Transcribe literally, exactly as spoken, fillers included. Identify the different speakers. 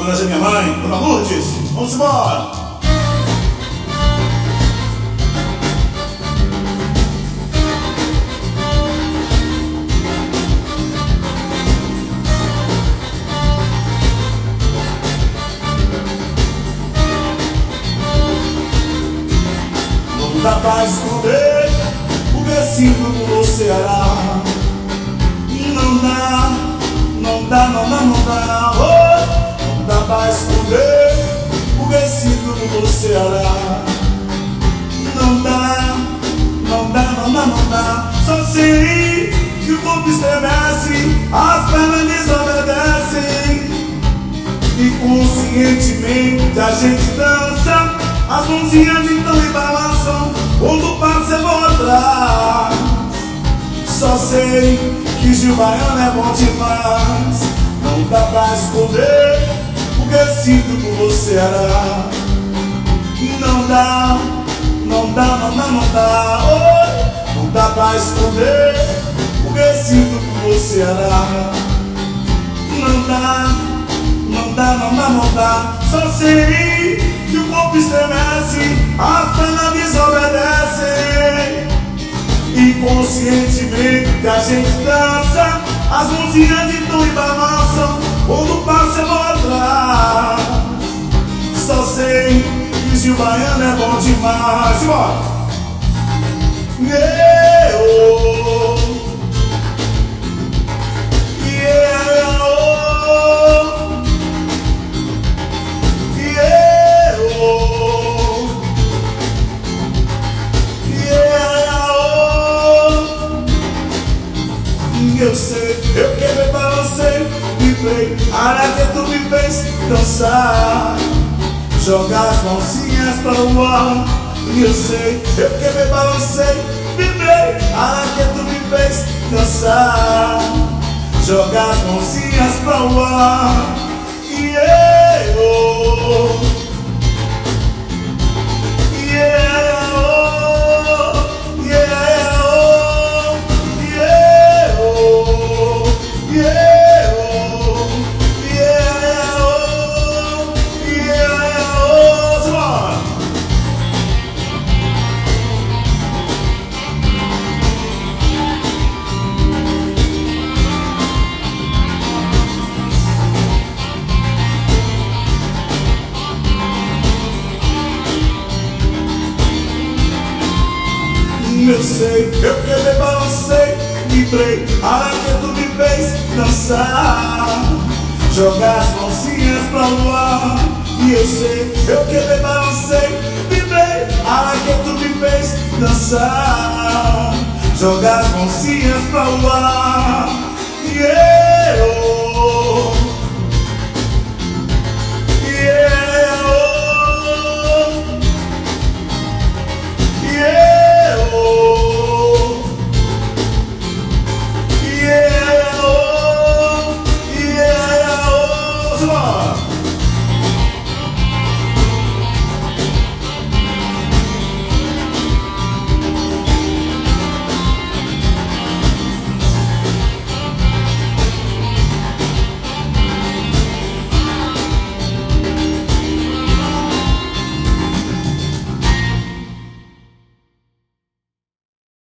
Speaker 1: homenagem à minha mãe, Dona Lourdes. Vamos embora! Não dá pra esconder o que sinto por você, Ceará. Não dá, não dá, não dá, não dá, oh, não dá pra esconder o que sinto por você, Ceará. Não dá, não dá, não dá, não dá. Só sei que o corpo estremece, as pernas desobedecem. Inconscientemente a gente dança, as mãozinhas então e balançam, quando passa eu vou atrás. Só sei que Gil Baiano é bom demais. Não dá pra esconder o que sinto por você, Ceará. Não dá, não dá, não dá, não dá, oh, não dá pra esconder o que sinto por você, Ceará. Não dá, não dá, não dá, não dá. Só sei que o corpo estremece, as pernas desobedecem. Inconscientemente a gente dança, as mãozinhas de tom e balançam, quando passa eu vou atrás. Só sei que Gil Baiano é bom demais. Simbora! Yeah, oh. Yeah, oh. Yeah, oh. Yeah, oh. Eu sei, eu quebrei pra você, vibrei, a que tu me fez dançar, jogar as mãozinhas para o ar. Eu sei, eu quebrei pra você, vibrei, a que tu me fez dançar, jogar as mãozinhas para o ar. Yeah, oh. Yeah, oh. Yeah, oh. Yeah, oh. Yeah, oh. Yeah, oh. Yeah, oh. Simbora! Eu sei, eu quebrei, balancei, vibrei, a que tu me fez dançar, jogar as mãozinhas pra o ar. E eu sei, eu quebrei, balancei, vibrei, a que tu me fez dançar, jogar as mãozinhas